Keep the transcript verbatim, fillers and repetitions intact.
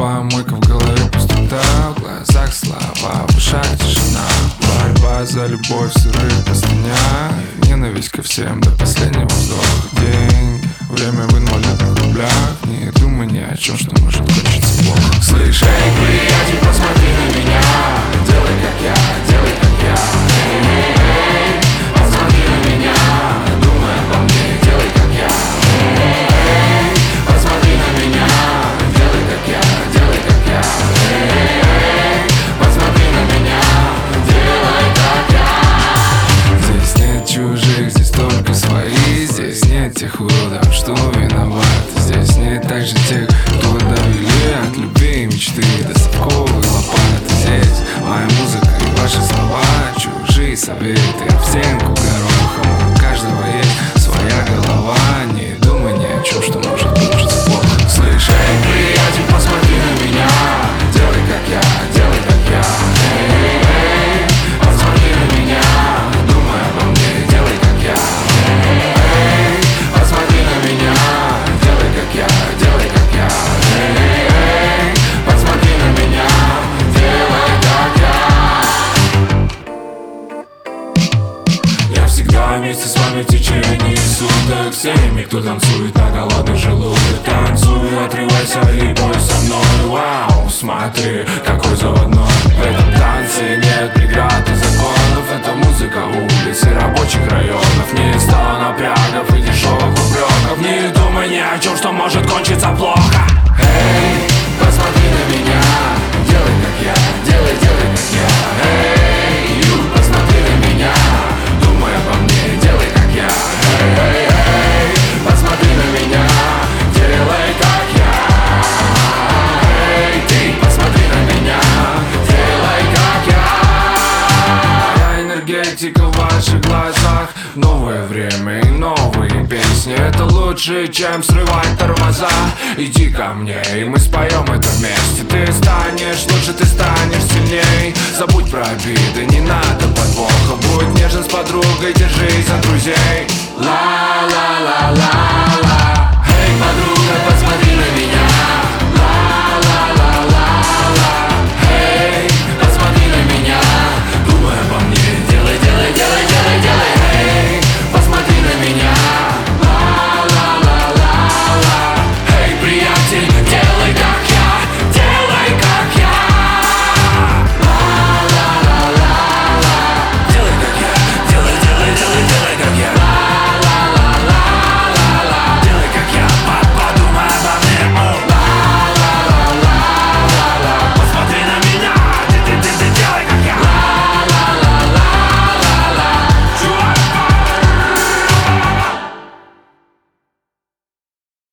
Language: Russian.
помойка, в голове пустота, в глазах слова, в ушах тишина. Борьба за любовь в сырых простынях, ненависть ко всем до последнего вздоха. Деньги, время в инвалидных рублях, не думай ни о чем, что может кончиться плохо. Слышь, эй, приятель, посмотри на меня, делай как я, делай как я. Эй, эй, посмотри на меня, думай обо мне, делай как я. Эй, посмотри на меня, делай как я, делай как я. Эй, посмотри на меня, делай как я. Здесь нет чужих, здесь только свои. Здесь нет тех уродов, что виноваты. Здесь нет также тех, кто довели от любви и мечты до совковой лопаты. Здесь моя музыка и ваши слова, чужие советы об стенку горохом. У каждого есть своя голова, не думай ни о чем, что может кончиться плохо. Слышь, эй, приятель, посмотри на меня, делай как я, делай как я. Эй, эй, посмотри на меня, думай обо мне, делай как я. Эй, посмотри на меня, делай как я, делай как я. Эй, эй, посмотри на меня, делай как я. Я всегда вместе с вами в течение суток, всеми, кто танцует на голодный желудок. Танцуй, отрывайся и пой со мной. Вау, смотри, какой заводной. В этом танце нет преград и законов. Это музыка улиц и рабочих районов. Не стало напрягов и дешевых упреков. Не думай ни о чем, что может кончиться плохо. Эй, посмотри на меня, делай как я, делай, делай как я. Эй, ю, посмотри на меня, думай обо мне, делай как я. Эй, эй, эй, посмотри на меня, делай как я. Эй, ты, посмотри на меня, делай как я. Я энергетика в ваших глазах. Новое время и новые песни. Это лучше, чем срывать тормоза. Иди ко мне, и мы споем это вместе. Ты станешь лучше, ты станешь сильней. Забудь про обиды, не надо подвоха. Будь нежен с подругой, держись за друзей. Ла-ла-ла-ла-ла. Эй, подруга.